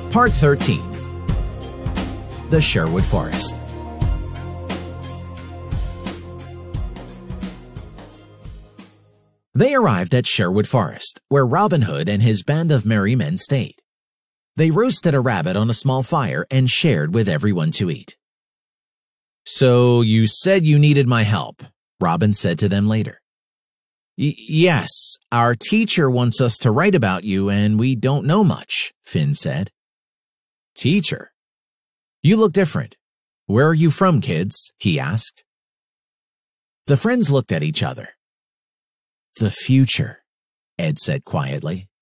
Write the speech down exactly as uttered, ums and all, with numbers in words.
Part thirteen. The Sherwood Forest. They arrived at Sherwood Forest, where Robin Hood and his band of merry men stayed. They roasted a rabbit on a small fire and shared with everyone to eat. "So you said you needed my help," Robin said to them later. Y- yes, our teacher wants us to write about you and we don't know much, Finn said. Teacher? You look different. Where are you from, kids? He asked. The friends looked at each other. The future, Ed said quietly.